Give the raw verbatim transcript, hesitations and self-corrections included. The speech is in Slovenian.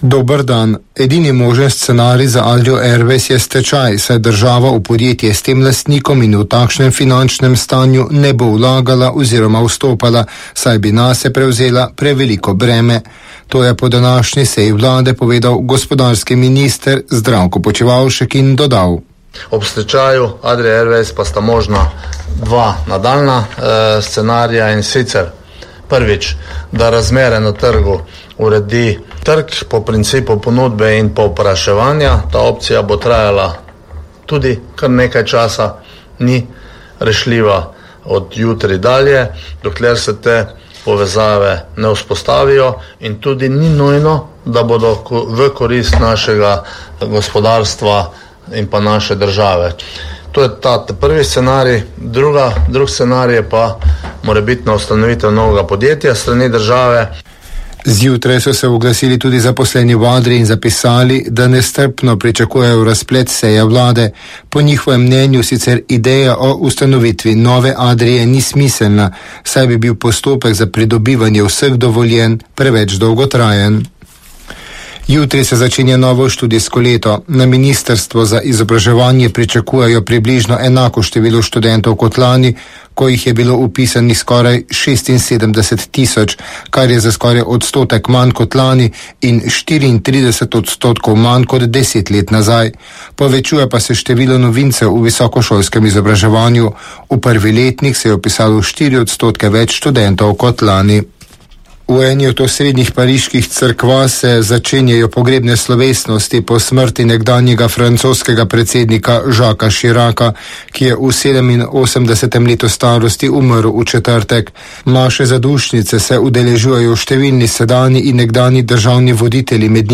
Dober dan. Edini možen scenarij za Adrio Airways je stečaj, saj država v podjetje s tem lastnikom in v takšnem finančnem stanju ne bo vlagala oziroma vstopala, saj bi nase prevzela preveliko breme. To je po današnji seji vlade povedal gospodarski minister Zdravko Počivalšek in dodal. Ob stečaju Adria Airways pa sta možna dva nadaljna e, scenarija, in sicer prvič, da razmere na trgu uredi trg po principu ponudbe in povpraševanja. Ta opcija bo trajala tudi kar nekaj časa, ni rešljiva od jutri dalje, dokler se te povezave ne vzpostavijo, in tudi ni nujno, da bodo v korist našega gospodarstva in pa naše države. To je ta prvi scenarij. Druga, drug scenarij je pa morebitna ustanovitev novega podjetja strani države. Zjutraj so se oglasili tudi zaposleni v Adrii in zapisali, da nestrpno pričakujejo razplet seje vlade. Po njihovem mnenju sicer ideja o ustanovitvi nove Adrije ni smiselna, saj bi bil postopek za pridobivanje vseh dovoljenj preveč dolgotrajen. Jutri se začenja novo študijsko leto. Na Ministrstvo za izobraževanje pričakujejo približno enako število študentov kot lani, ko jih je bilo upisanih skoraj šestinsedemdeset tisoč, kar je za skoraj odstotek manj kot lani in štiriintrideset odstotkov manj kot deset let nazaj. Povečuje pa se število novincev v visokošolskem izobraževanju. V prvi letnik se je upisalo štiri odstotke več študentov kot lani. V eni od osrednjih pariških cerkva se začenjajo pogrebne slovesnosti po smrti nekdanjega francoskega predsednika Jacquesa Chiraca, ki je v sedeminosemdesetem letu starosti umrl v četrtek. Maše zadušnice se udeležujejo številni sedanji in nekdanji državni voditelji, med